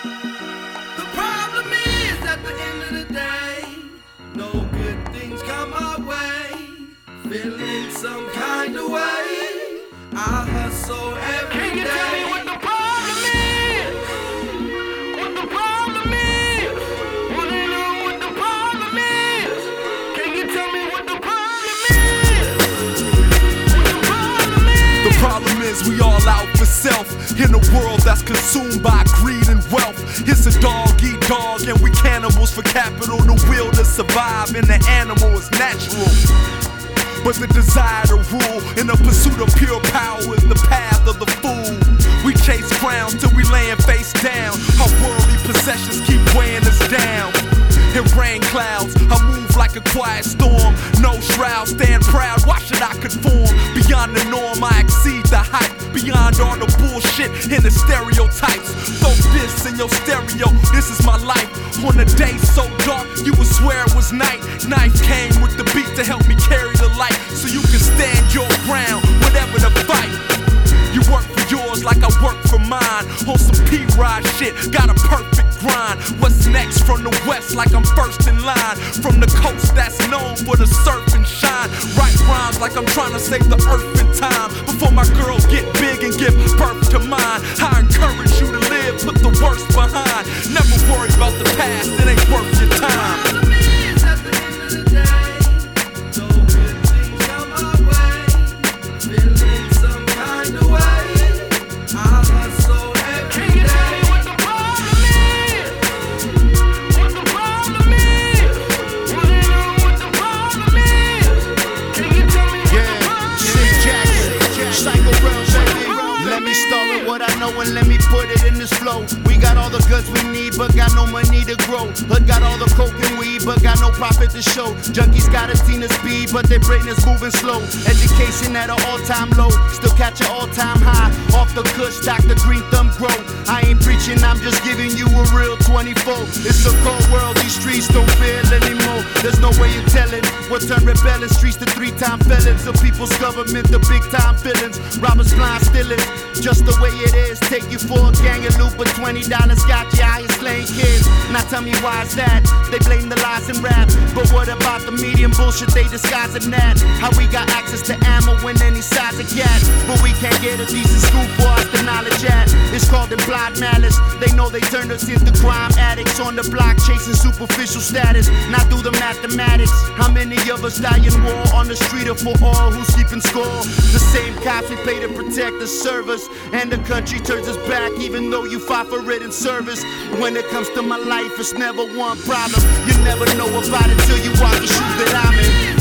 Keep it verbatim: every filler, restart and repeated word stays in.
The problem is, at the end of the day, no good things come our way. Feeling some kind of way, I hustle every Can you day. tell me what the problem is? What the problem is? Wanna know what the problem is? Can you tell me what the problem is? What the problem is? The problem is we all out for self in a world that's consumed by greed and wealth. It's a dog eat dog and we cannibals for capital. The will to survive in the animal is natural, but the desire to rule in the pursuit of pure power is the path of the fool. We chase crowns till we layin' face down. Our worldly possessions keep weighing us down. In rain clouds, I move like a quiet storm. No shroud, stand proud, why should I conform? Beyond the norm, I exceed the hype. Beyond all the bullshit and the stereotypes. Throw this in your stereo, this is my life. On a day so dark, you would swear it was night. Knife came with the beat to help me carry the light, so you can stand your ground, whatever the fight. You work for yours like I work for mine. On some P-Rod shit, got a perfect grind. What's next from the west like I'm first in line. From the coast that's known for the surf and shine. Write rhymes like I'm trying to save the earth in time. Before my girls get big and give birth to mine. I encourage you to live, put the worst behind. Never worry about the past, it ain't worth your time. The problem is, at the end of the day, no good things come our way. Feeling some kind of way, I hustle every Can you tell me day. what the problem is? What the problem is? Wanna know what the problem is? Can you tell me what the Yeah, problem Shit is? Jackson, Psycho Realm, baby. Let me start with what I know and let me put it in this flow. We got all the goods we need, but got no money to grow. Hood got all the coke and weed, but got no profit to show. Junkies got a team of speed, but their brain is moving slow. Education at an all-time low, still catch an all-time high. Off the kush, Doctor Green Thumb grow. I ain't preaching, I'm just giving you a real twenty-four. It's a cold world, these streets don't feel anymore. There's no way you're telling what turned rebelling streets to three-time felons. The people's government, the big-time villains. Robbers blind stealing, just the way it is. Take you for a gang of loot, but twenty dollars got you out here slaying kids. Now tell me why is that? They blame the lies and rap, but what about the medium bullshit they disguising that? How we got access to ammo when any size of cat, but we can't get a decent school for us to knowledge at. It's called implied malice. They know they turned us into crime addicts on the block chasing superficial status. Now do the mathematics. How many of us die in war on the street or for all who's keeping score? The same cops we pay to protect the servers, and the country turns us back even though you fought for it in service. When it comes to my life, it's never one problem. You never know about it till you walk the shoes that I'm in.